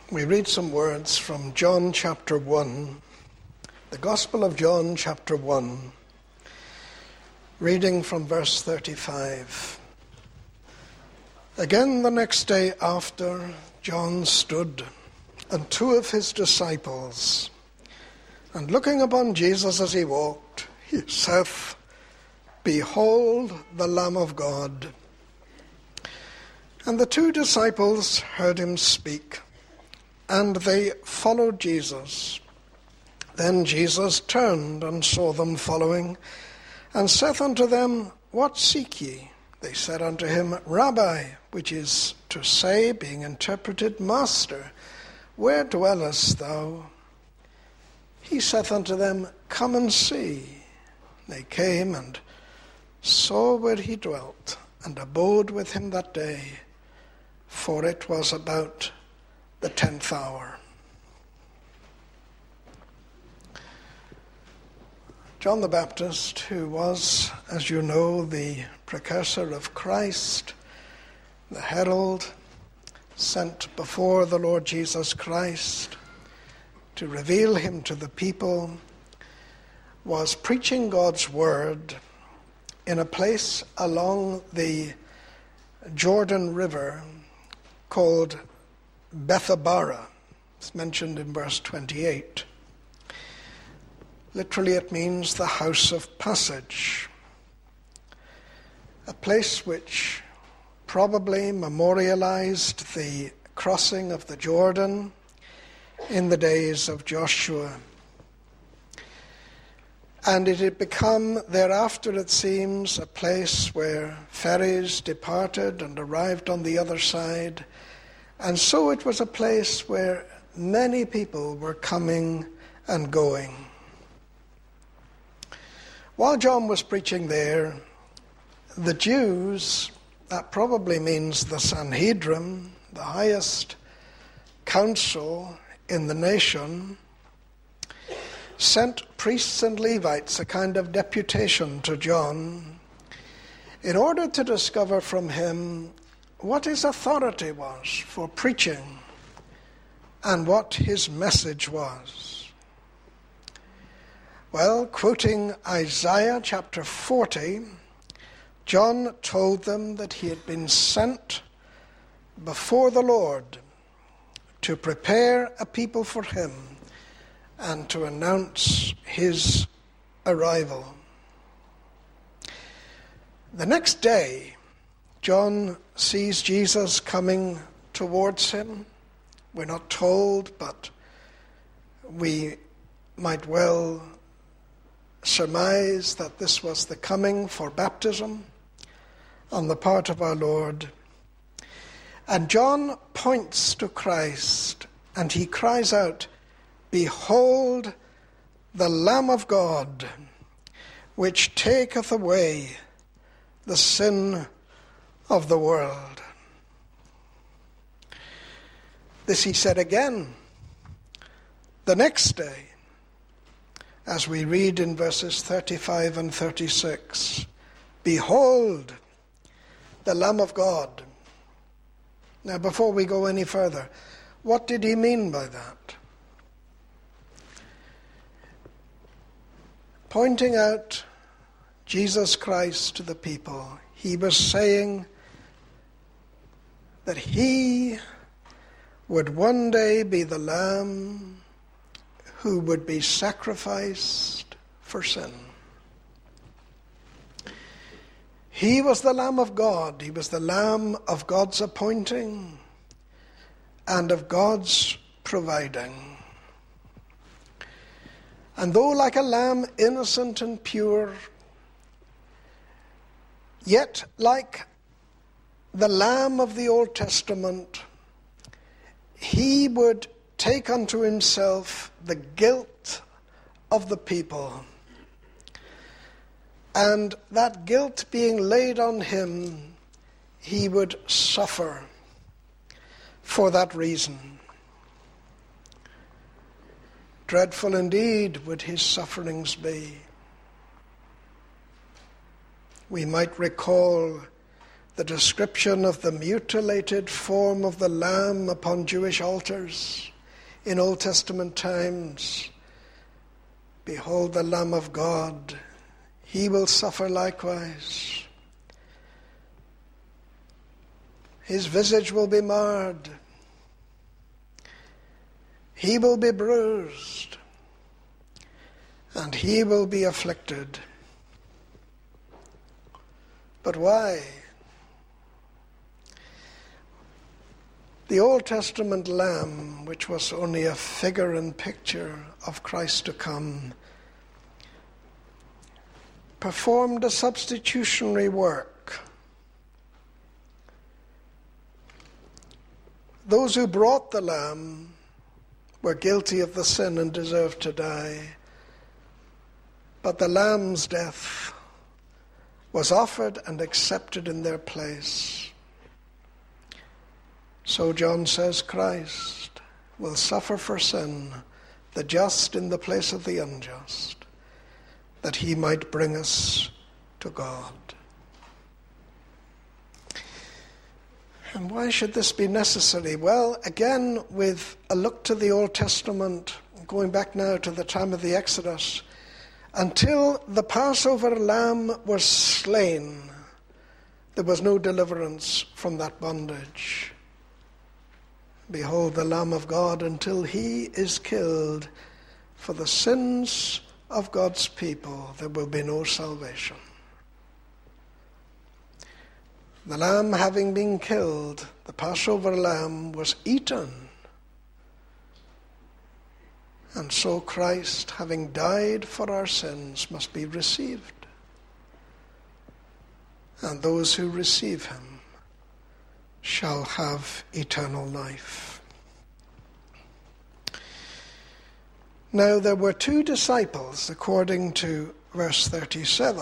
We read some words from John chapter 1, the Gospel of John chapter 1, reading from verse 35. Again the next day after, John stood, and two of his disciples, and looking upon Jesus as he walked, he saith, Behold the Lamb of God. And the two disciples heard him speak, and they followed Jesus. Then Jesus turned and saw them following, and saith unto them, What seek ye? They said unto him, Rabbi, which is to say, being interpreted, Master, where dwellest thou? He saith unto them, Come and see. They came and saw where he dwelt, and abode with him that day, for it was about the 10th hour. John the Baptist, who was, as you know, the precursor of Christ, the herald sent before the Lord Jesus Christ to reveal him to the people, was preaching God's word in a place along the Jordan River called Bethabara. It's mentioned in verse 28. Literally it means the house of passage, a place which probably memorialized the crossing of the Jordan in the days of Joshua. And it had become thereafter, it seems, a place where ferries departed and arrived on the other side. And so it was a place where many people were coming and going. While John was preaching there, the Jews, that probably means the Sanhedrin, the highest council in the nation, sent priests and Levites, a kind of deputation to John, in order to discover from him what his authority was for preaching and what his message was. Well, quoting Isaiah chapter 40, John told them that he had been sent before the Lord to prepare a people for him and to announce his arrival. The next day, John sees Jesus coming towards him. We're not told, but we might well surmise that this was the coming for baptism on the part of our Lord. And John points to Christ, and he cries out, Behold the Lamb of God, which taketh away the sin of the world. This he said again the next day, as we read in verses 35 and 36. Behold the Lamb of God. Now, before we go any further, what did he mean by that? Pointing out Jesus Christ to the people, he was saying that he would one day be the Lamb who would be sacrificed for sin. He was the Lamb of God. He was the Lamb of God's appointing and of God's providing. And though like a lamb innocent and pure, yet like the Lamb of the Old Testament, he would take unto himself the guilt of the people. And that guilt being laid on him, he would suffer for that reason. Dreadful indeed would his sufferings be. We might recall the description of the mutilated form of the lamb upon Jewish altars in Old Testament times. Behold the Lamb of God, he will suffer likewise. His visage will be marred. He will be bruised, and he will be afflicted. But why? The Old Testament lamb, which was only a figure and picture of Christ to come, performed a substitutionary work. Those who brought the lamb were guilty of the sin and deserved to die. But the lamb's death was offered and accepted in their place. So John says Christ will suffer for sin, the just in the place of the unjust, that he might bring us to God. And why should this be necessary? Well, again, with a look to the Old Testament, going back now to the time of the Exodus, until the Passover lamb was slain, there was no deliverance from that bondage. Behold the Lamb of God, until he is killed for the sins of God's people, there will be no salvation. The lamb having been killed, the Passover lamb was eaten. And so Christ, having died for our sins, must be received. And those who receive him shall have eternal life. Now there were two disciples, according to verse 37,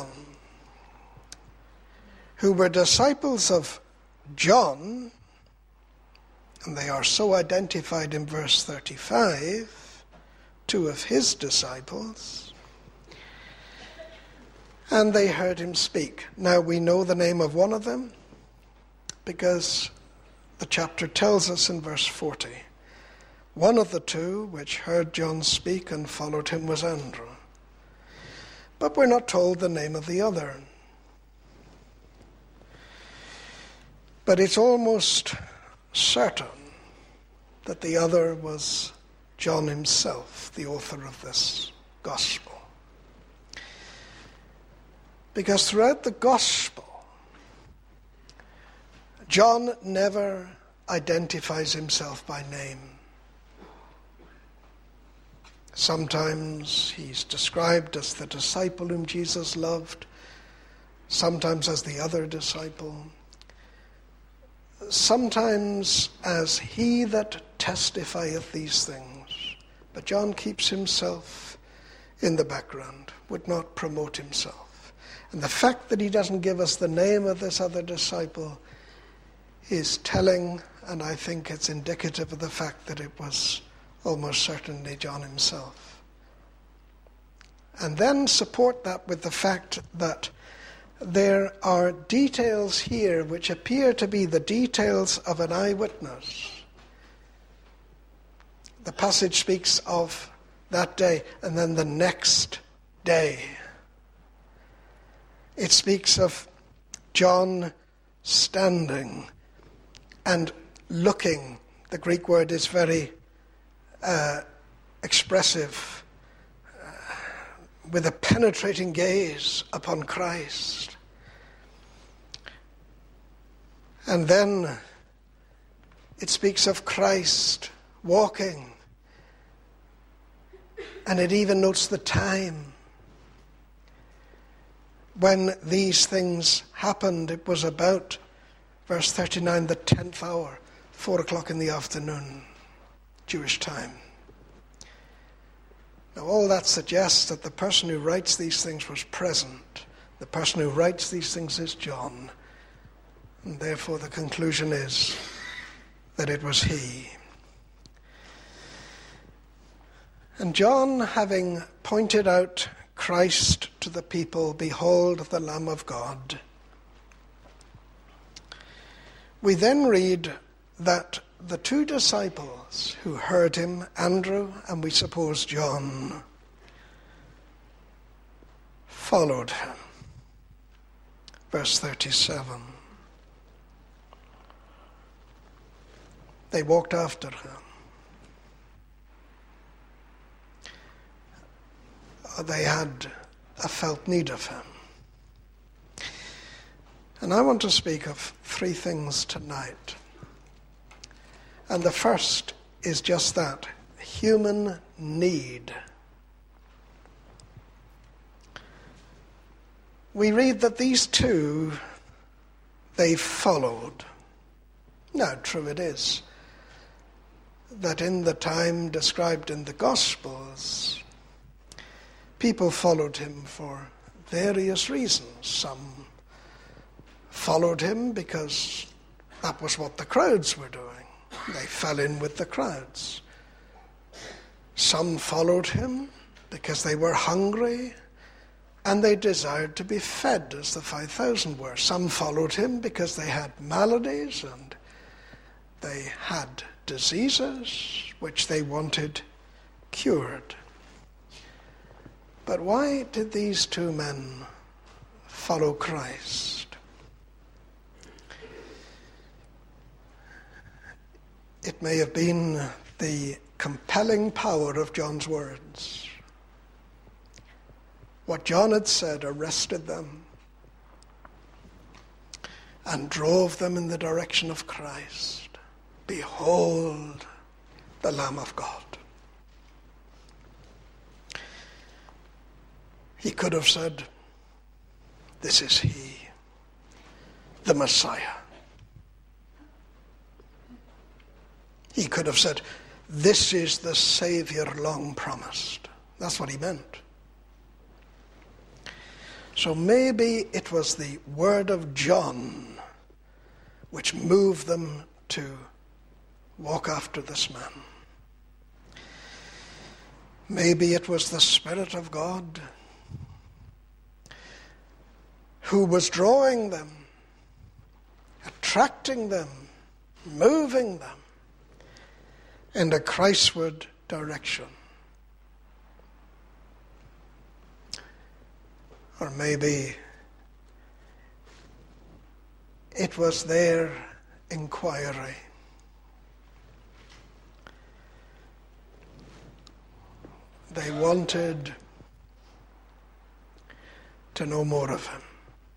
who were disciples of John, and they are so identified in verse 35, two of his disciples, and they heard him speak. Now we know the name of one of them because the chapter tells us in verse 40, one of the two which heard John speak and followed him was Andrew. But we're not told the name of the other. But it's almost certain that the other was John himself, the author of this gospel. Because throughout the gospel, John never identifies himself by name. Sometimes he's described as the disciple whom Jesus loved, sometimes as the other disciple, sometimes as he that testifieth these things. But John keeps himself in the background, would not promote himself. And the fact that he doesn't give us the name of this other disciple is telling, and I think it's indicative of the fact that it was almost certainly John himself. And then support that with the fact that there are details here which appear to be the details of an eyewitness. The passage speaks of that day and then the next day. It speaks of John standing and looking. The Greek word is very expressive, with a penetrating gaze upon Christ. And then it speaks of Christ walking, and it even notes the time. When these things happened, it was about, verse 39, the 10th hour, 4 o'clock in the afternoon, Jewish time. Now all that suggests that the person who writes these things was present. The person who writes these things is John. And therefore the conclusion is that it was he. And John, having pointed out Christ to the people, behold the Lamb of God, We then read that the two disciples who heard him, Andrew and we suppose John, followed him. Verse 37. They walked after him. They had a felt need of him. And I want to speak of three things tonight. And the first is just that, human need. We read that these two, they followed. Now, true it is that in the time described in the Gospels, people followed him for various reasons. Some followed him because that was what the crowds were doing. They fell in with the crowds. Some followed him because they were hungry and they desired to be fed, as the 5,000 were. Some followed him because they had maladies and they had diseases which they wanted cured. But why did these two men follow Christ? It may have been the compelling power of John's words. What John had said arrested them and drove them in the direction of Christ. Behold, the Lamb of God. He could have said, this is he, the Messiah. He could have said, this is the Savior long promised. That's what he meant. So maybe it was the word of John which moved them to walk after this man. Maybe it was the Spirit of God who was drawing them, attracting them, moving them in a Christward direction. Or maybe it was their inquiry. They wanted to know more of him.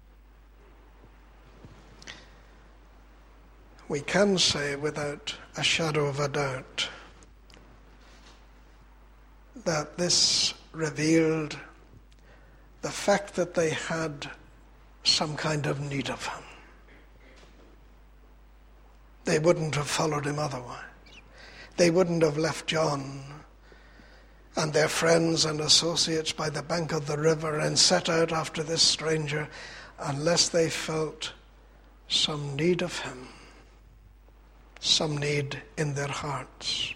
We can say without a shadow of a doubt that this revealed the fact that they had some kind of need of him. They wouldn't have followed him otherwise. They wouldn't have left John and their friends and associates by the bank of the river and set out after this stranger unless they felt some need of him, some need in their hearts.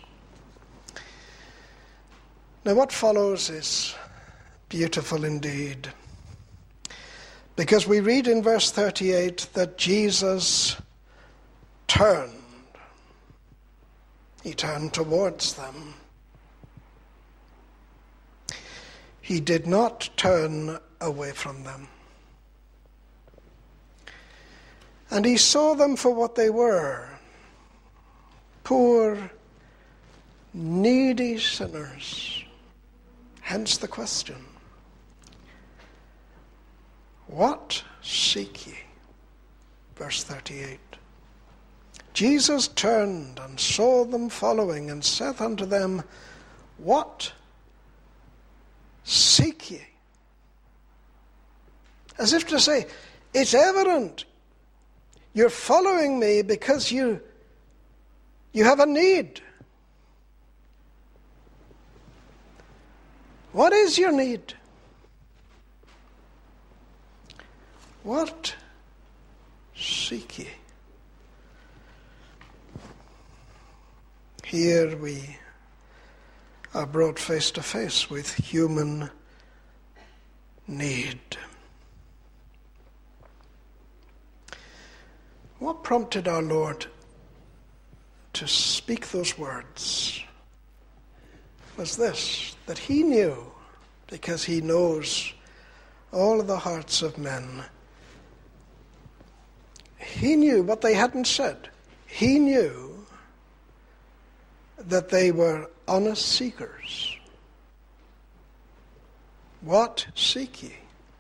Now what follows is beautiful indeed, because we read in verse 38 that Jesus turned. He turned towards them. He did not turn away from them. And he saw them for what they were, poor, needy sinners. Hence the question, what seek ye? Verse 38. Jesus turned and saw them following and saith unto them, what seek ye? As if to say, it's evident you're following me because you have a need. What is your need? What seek ye? Here we are brought face to face with human need. What prompted our Lord to speak those words was this, that he knew, because he knows all of the hearts of men, he knew what they hadn't said. He knew that they were honest seekers. What seek ye?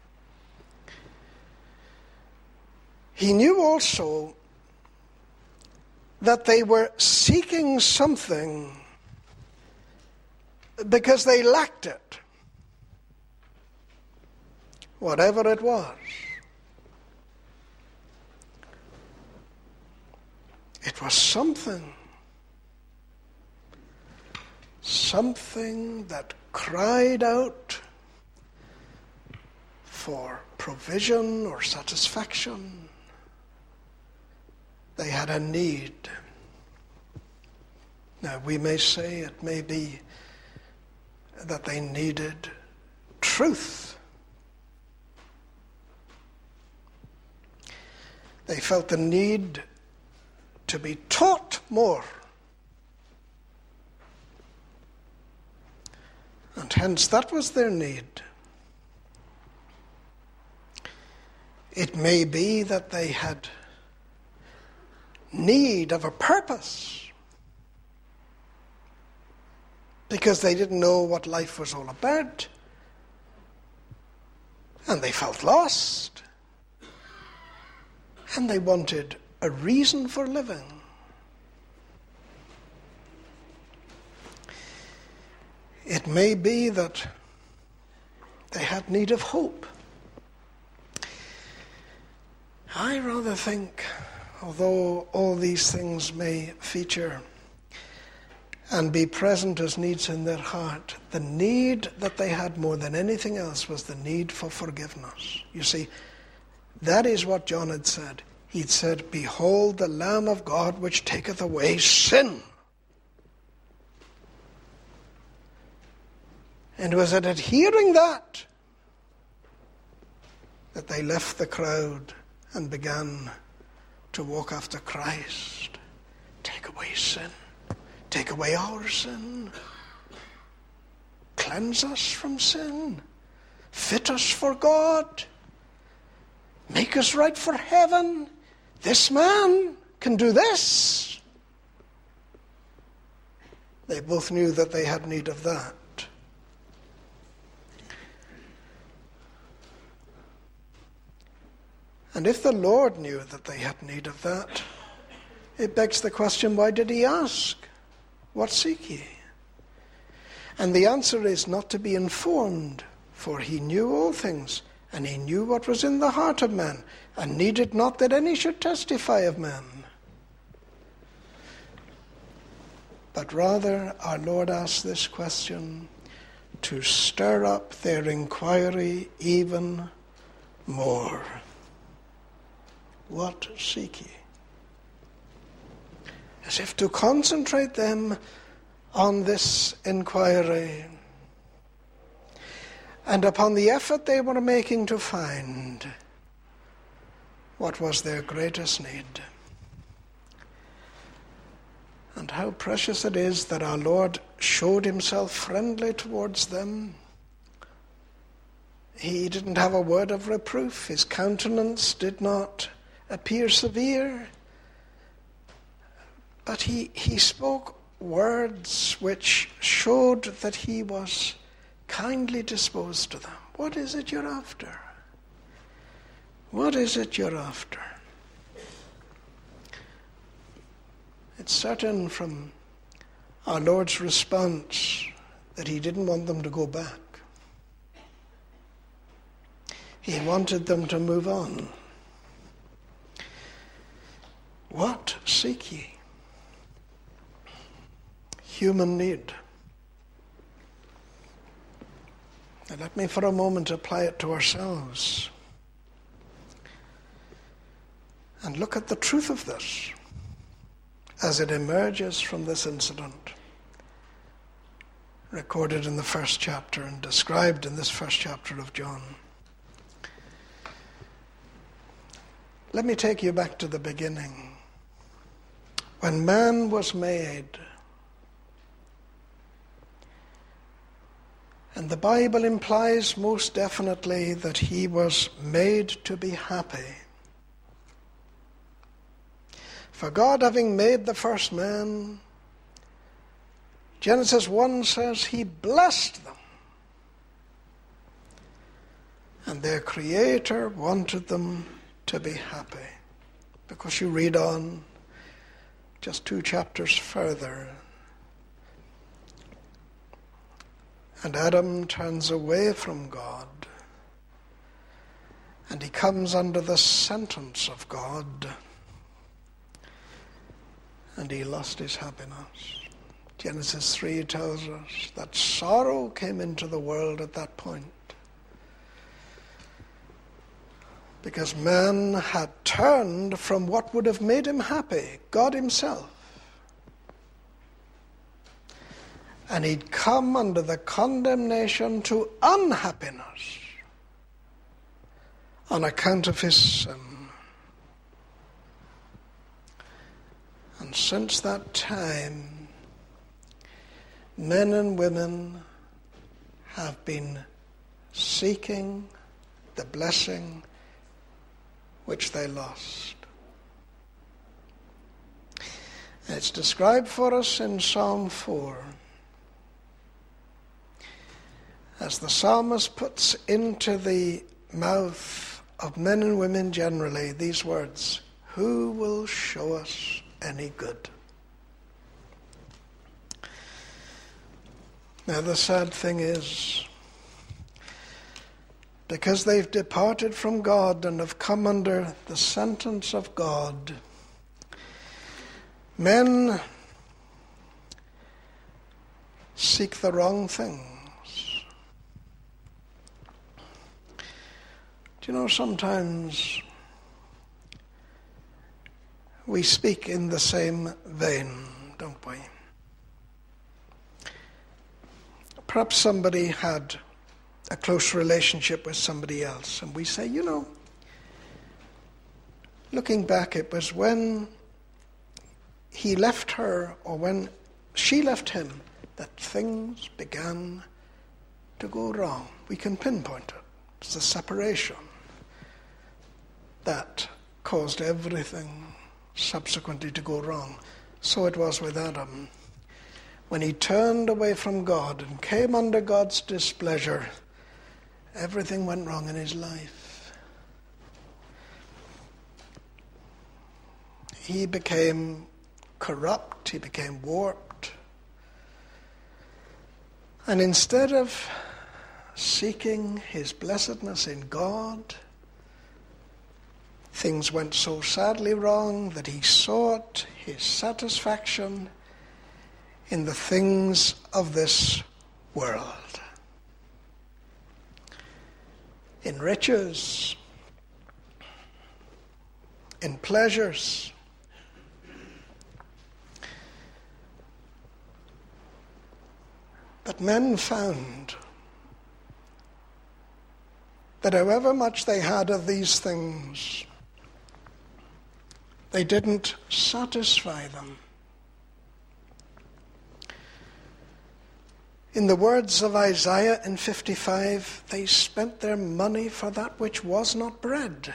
He knew also that they were seeking something because they lacked it, whatever it was. It was something that cried out for provision or satisfaction. They had a need. Now, we may say it may be that they needed truth. They felt the need to be taught more. And hence that was their need. It may be that they had need of a purpose because they didn't know what life was all about and they felt lost and they wanted a reason for living. It may be that they had need of hope. I rather think, although all these things may feature and be present as needs in their heart, the need that they had more than anything else was the need for forgiveness. You see, that is what John had said. He'd said, "Behold the Lamb of God which taketh away sin." And it was at hearing that they left the crowd and began to walk after Christ. Take away sin. Take away our sin. Cleanse us from sin. Fit us for God. Make us right for heaven. This man can do this. They both knew that they had need of that. And if the Lord knew that they had need of that, it begs the question, why did he ask? What seek ye? And the answer is not to be informed, for he knew all things, and he knew what was in the heart of man, and needed not that any should testify of man. But rather, our Lord asked this question to stir up their inquiry even more. What seek ye? As if to concentrate them on this inquiry and upon the effort they were making to find what was their greatest need. And how precious it is that our Lord showed himself friendly towards them. He didn't have a word of reproof. His countenance did not appear severe. But he spoke words which showed that he was kindly disposed to them. What is it you're after? What is it you're after? It's certain from our Lord's response that he didn't want them to go back. He wanted them to move on. What seek ye? Human need. Now let me for a moment apply it to ourselves and look at the truth of this as it emerges from this incident recorded in the first chapter and described in this first chapter of John. Let me take you back to the beginning. When man was made, and the Bible implies most definitely that he was made to be happy. For God, having made the first man, Genesis 1 says he blessed them. And their Creator wanted them to be happy. Because you read on just 2 chapters further, and Adam turns away from God, and he comes under the sentence of God, and he lost his happiness. Genesis 3 tells us that sorrow came into the world at that point, because man had turned from what would have made him happy, God himself. And he'd come under the condemnation to unhappiness on account of his sin. And since that time, men and women have been seeking the blessing which they lost. It's described for us in Psalm 4. As the psalmist puts into the mouth of men and women generally these words, "Who will show us any good?" Now the sad thing is, because they've departed from God and have come under the sentence of God, men seek the wrong things. Do you know, sometimes we speak in the same vein, don't we? Perhaps somebody had a close relationship with somebody else, and we say, looking back, it was when he left her or when she left him that things began to go wrong. We can pinpoint it. It's the separation that caused everything subsequently to go wrong. So it was with Adam. When he turned away from God and came under God's displeasure, everything went wrong in his life. He became corrupt, he became warped. And instead of seeking his blessedness in God, things went so sadly wrong that he sought his satisfaction in the things of this world. In riches, in pleasures. But men found that however much they had of these things, they didn't satisfy them. In the words of Isaiah in 55, they spent their money for that which was not bread.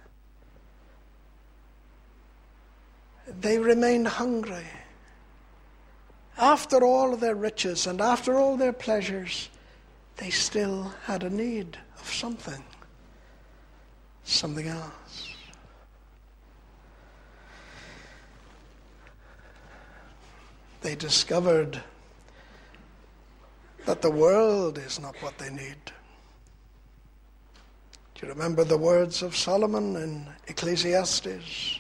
They remained hungry. After all of their riches and after all their pleasures, they still had a need of something else. They discovered that the world is not what they need. Do you remember the words of Solomon in Ecclesiastes?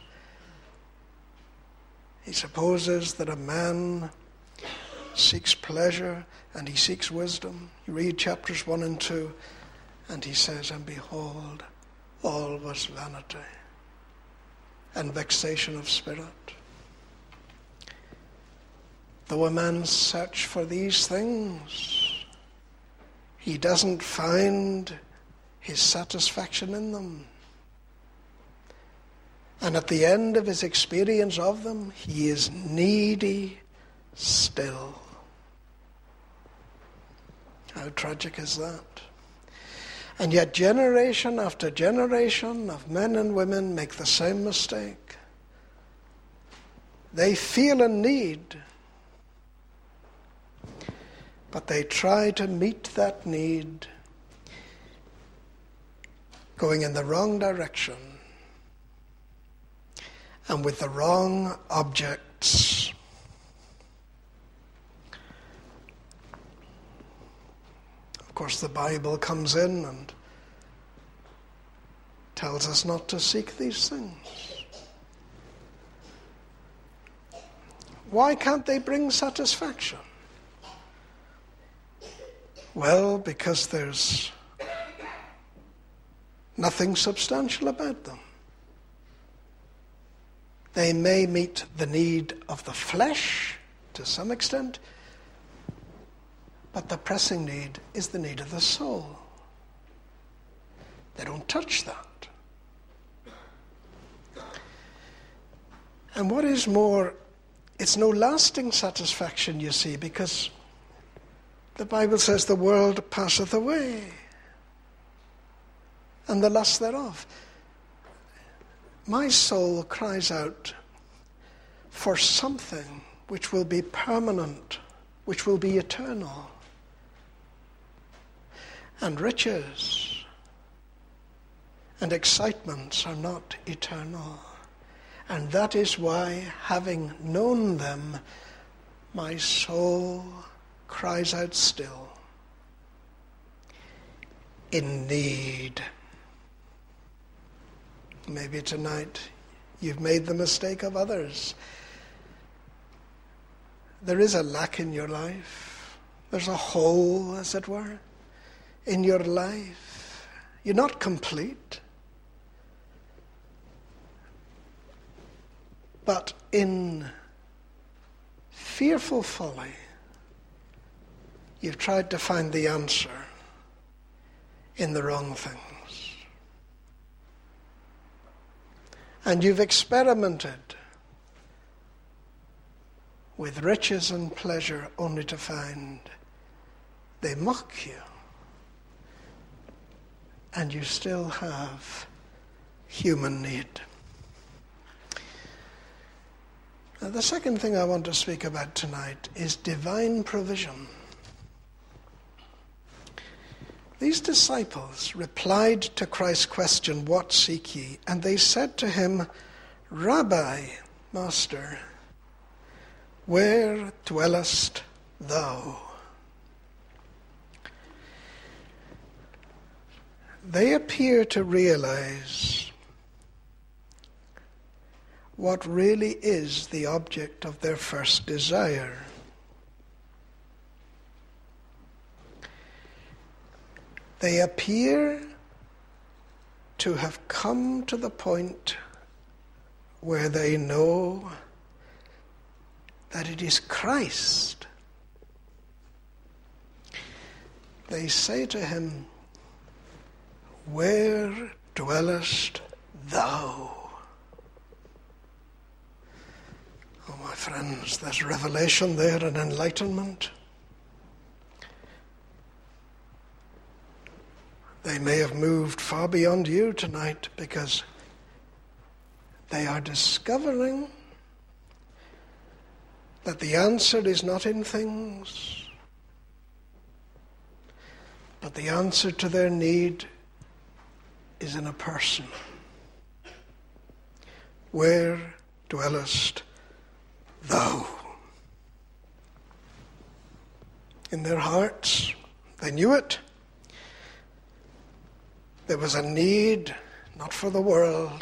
He supposes that a man seeks pleasure and he seeks wisdom. You read chapters 1 and 2, and he says, "And behold, all was vanity and vexation of spirit." Though a man search for these things, he doesn't find his satisfaction in them. And at the end of his experience of them, he is needy still. How tragic is that? And yet generation after generation of men and women make the same mistake. They feel a need, but they try to meet that need going in the wrong direction and with the wrong objects. Of course, the Bible comes in and tells us not to seek these things. Why can't they bring satisfaction? Well, because there's nothing substantial about them. They may meet the need of the flesh to some extent, but the pressing need is the need of the soul. They don't touch that. And what is more, it's no lasting satisfaction, you see, because the Bible says the world passeth away, and the lust thereof. My soul cries out for something which will be permanent, which will be eternal. And riches and excitements are not eternal. And that is why, having known them, my soul cries out still, in need. Maybe tonight you've made the mistake of others. There is a lack in your life. There's a hole, as it were, in your life. You're not complete. But in fearful folly, you've tried to find the answer in the wrong things. And you've experimented with riches and pleasure only to find they mock you. And you still have human need. Now, the second thing I want to speak about tonight is divine provision. These disciples replied to Christ's question, "What seek ye?" And they said to him, "Rabbi, Master, where dwellest thou?" They appear to realize what really is the object of their first desire. They appear to have come to the point where they know that it is Christ. They say to him, "Where dwellest thou?" Oh, my friends, there's revelation there and enlightenment. They may have moved far beyond you tonight because they are discovering that the answer is not in things, but the answer to their need is in a person. Where dwellest thou? In their hearts, they knew it. There was a need, not for the world,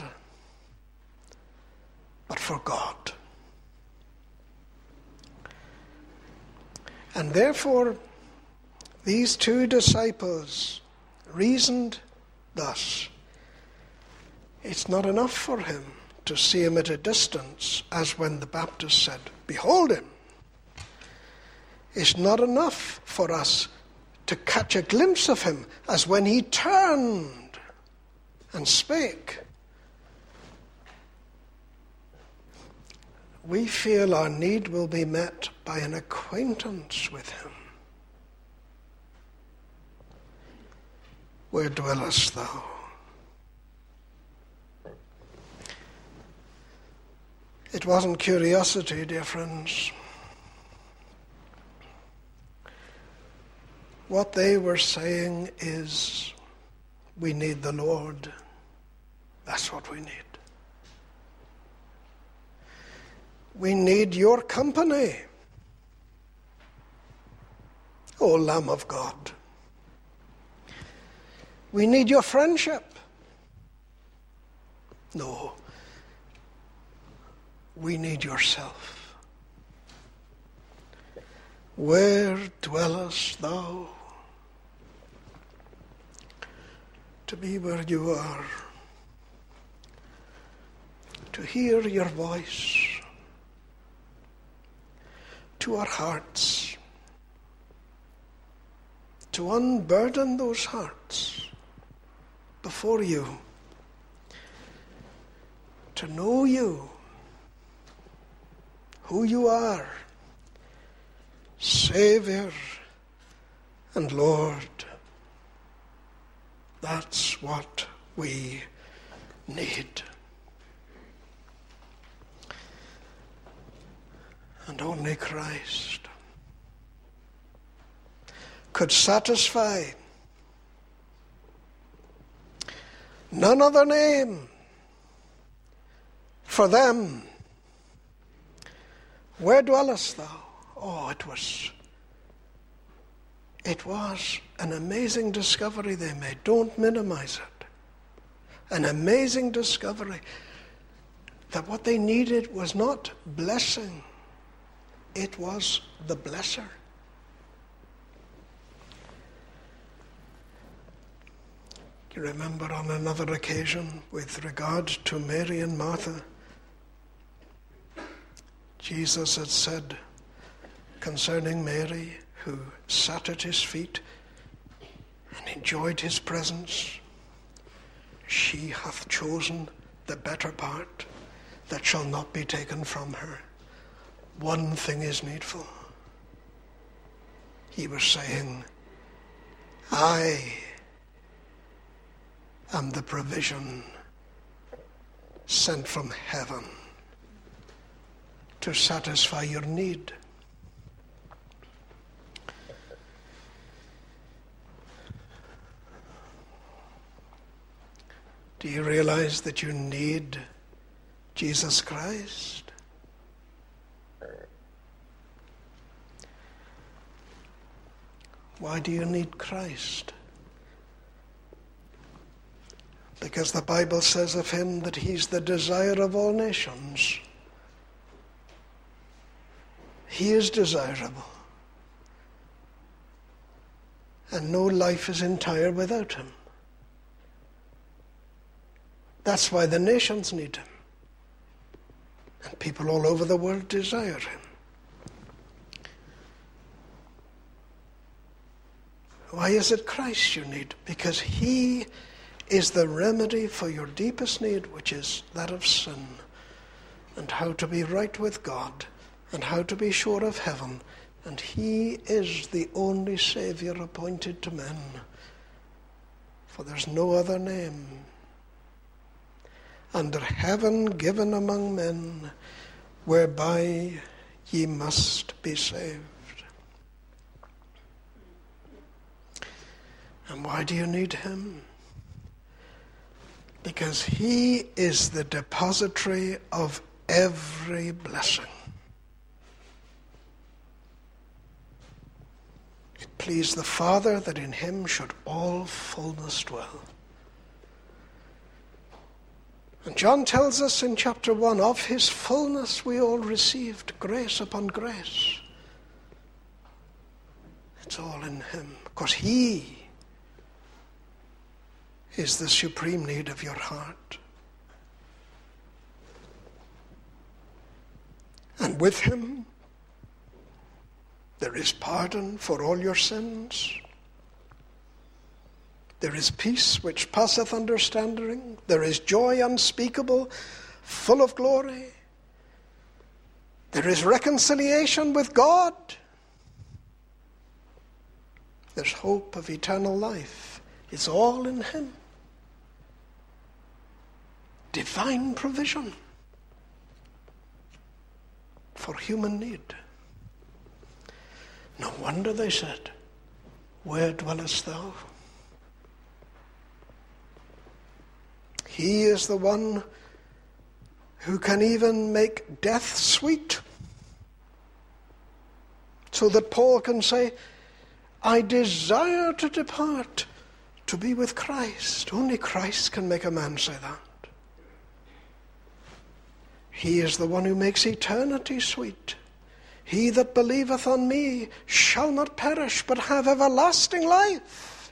but for God. And therefore, these two disciples reasoned thus. It's not enough for him to see him at a distance, as when the Baptist said, "Behold him." It's not enough for us to catch a glimpse of him, as when he turned and spake. we feel our need will be met by an acquaintance with him. Where dwellest thou? It wasn't curiosity, dear friends. What they were saying is, we need the Lord. That's what we need. We need your company, O Lamb of God. We need your friendship. No, we need yourself. Where dwellest thou? To be where you are, to hear your voice, to our hearts, to unburden those hearts before you, to know you, who you are, Savior and Lord. That's what we need. And only Christ could satisfy. None other name for them. Where dwellest thou? Oh, it was an amazing discovery they made. Don't minimize it. An amazing discovery that what they needed was not blessing. It was the blesser. You remember on another occasion with regard to Mary and Martha, Jesus had said concerning Mary, who sat at his feet and enjoyed his presence, she hath chosen the better part that shall not be taken from her. One thing is needful. He was saying, I am the provision sent from heaven to satisfy your need. Do you realize that you need Jesus Christ? Why do you need Christ? Because the Bible says of him that he's the desire of all nations. He is desirable. And no life is entire without him. That's why the nations need him. And people all over the world desire him. Why is it Christ you need? Because he is the remedy for your deepest need, which is that of sin, and how to be right with God, and how to be sure of heaven. And he is the only Savior appointed to men. For there's no other name under heaven given among men whereby ye must be saved. And why do you need him? Because he is the depository of every blessing. It pleased the Father that in him should all fullness dwell. And John tells us in chapter 1, of his fullness we all received grace upon grace. It's all in him, because he is the supreme need of your heart. And with him, there is pardon for all your sins. There is peace which passeth understanding. There is joy unspeakable, full of glory. There is reconciliation with God. There's hope of eternal life. It's all in him. Divine provision for human need. No wonder they said, "Where dwellest thou?" He is the one who can even make death sweet. So that Paul can say, "I desire to depart to be with Christ." Only Christ can make a man say that. He is the one who makes eternity sweet. He that believeth on me shall not perish, but have everlasting life.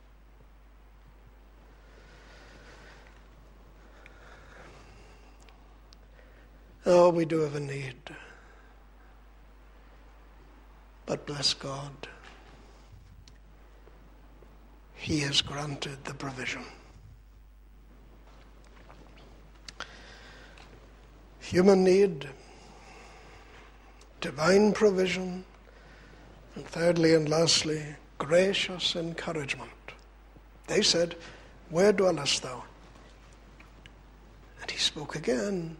Oh, we do have a need. But bless God, he has granted the provision. Human need, divine provision, and thirdly and lastly, gracious encouragement. They said, "Where dwellest thou?" And he spoke again.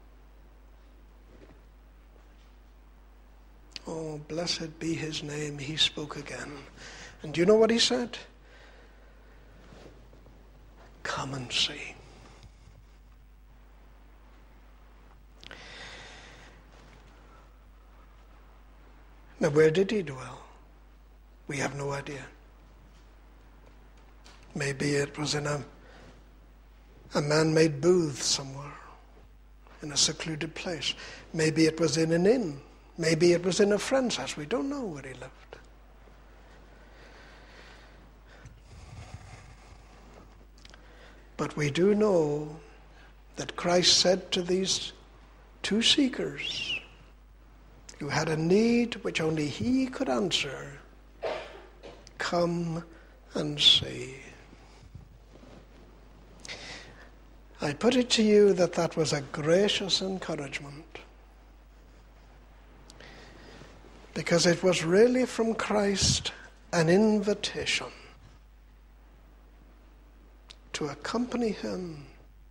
Oh, blessed be his name. He spoke again. And do you know what he said? Come and see. Now, where did he dwell? We have no idea. Maybe it was in a man-made booth somewhere, in a secluded place. Maybe it was in an inn. Maybe it was in a friend's house. We don't know where he lived. But we do know that Christ said to these two seekers who had a need which only he could answer, "Come and see." I put it to you that was a gracious encouragement, because it was really from Christ an invitation to accompany him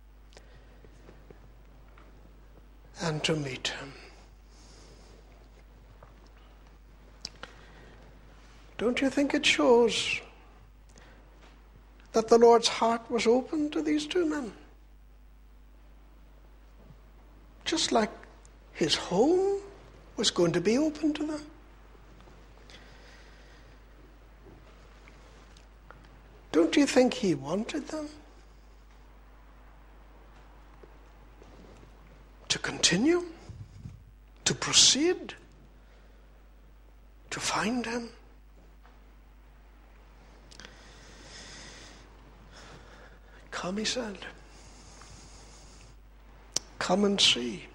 and to meet him. Don't you think it shows that the Lord's heart was open to these two men? Just like his home was going to be open to them. Don't you think he wanted them to continue, to proceed, to find him? Come, he said. Come and see.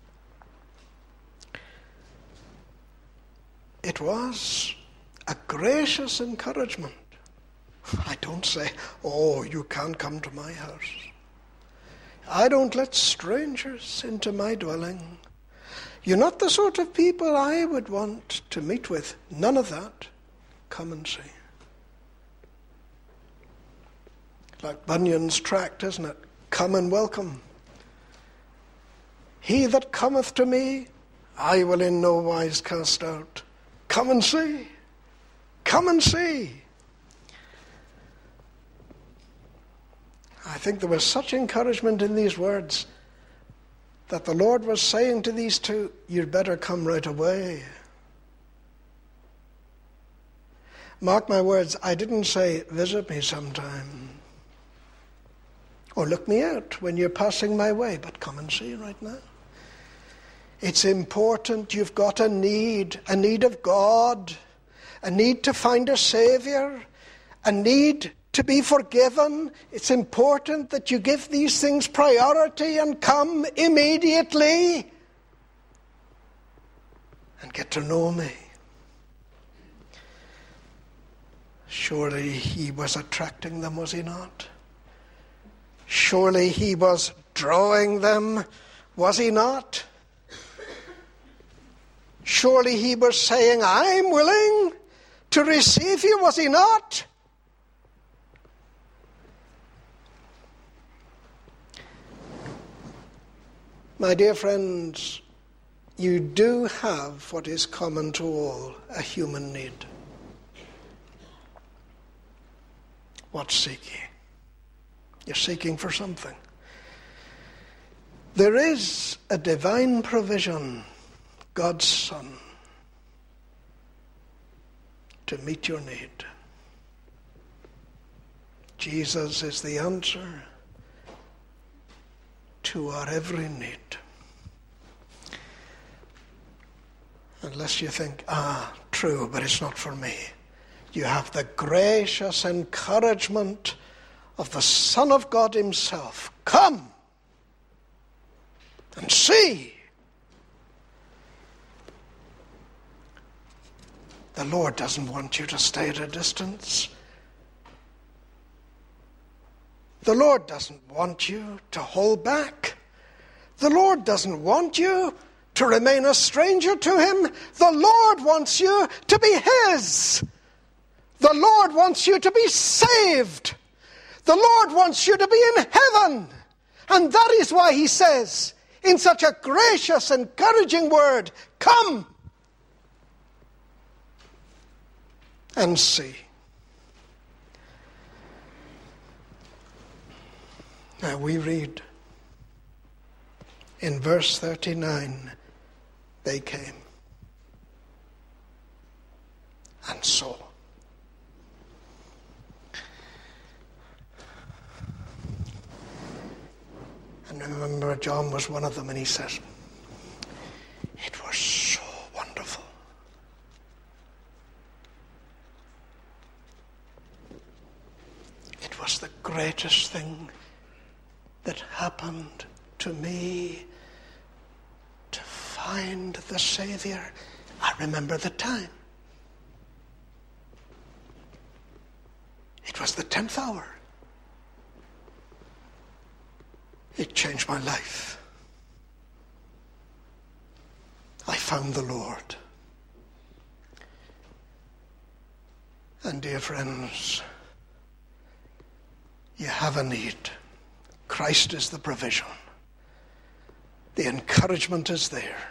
It was a gracious encouragement. I don't say, "Oh, you can't come to my house. I don't let strangers into my dwelling. You're not the sort of people I would want to meet with." None of that. Come and see. Like Bunyan's tract, isn't it? Come and welcome. He that cometh to me, I will in no wise cast out. Come and see. Come and see. I think there was such encouragement in these words that the Lord was saying to these two, "You'd better come right away." Mark my words, I didn't say, "Visit me sometime," or "Look me out when you're passing my way," but come and see right now. It's important. You've got a need of God, a need to find a Savior, a need to be forgiven. It's important that you give these things priority and come immediately and get to know me. Surely he was attracting them, was he not? Surely he was drawing them, was he not? Surely he was saying, I'm willing to receive you, was he not? My dear friends, you do have what is common to all, a human need. What seek ye? You're seeking for something. There is a divine provision, God's Son, to meet your need. Jesus is the answer to our every need. Unless you think, true, but it's not for me. You have the gracious encouragement of the Son of God himself. Come and see. The Lord doesn't want you to stay at a distance. The Lord doesn't want you to hold back. The Lord doesn't want you to remain a stranger to him. The Lord wants you to be his. The Lord wants you to be saved. The Lord wants you to be in heaven. And that is why he says, in such a gracious, encouraging word, come and see. Now we read in verse 39, they came and saw. And I remember John was one of them, and he says, it was so wonderful. It was the greatest thing that happened to me to find the Savior. I remember the time. It was the 10th hour. It changed my life. I found the Lord. And dear friends, you have a need. Christ is the provision. The encouragement is there.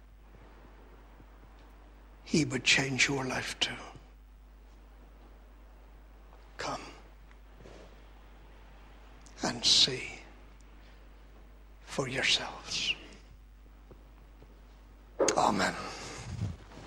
He would change your life too. Come and see for yourselves. Amen.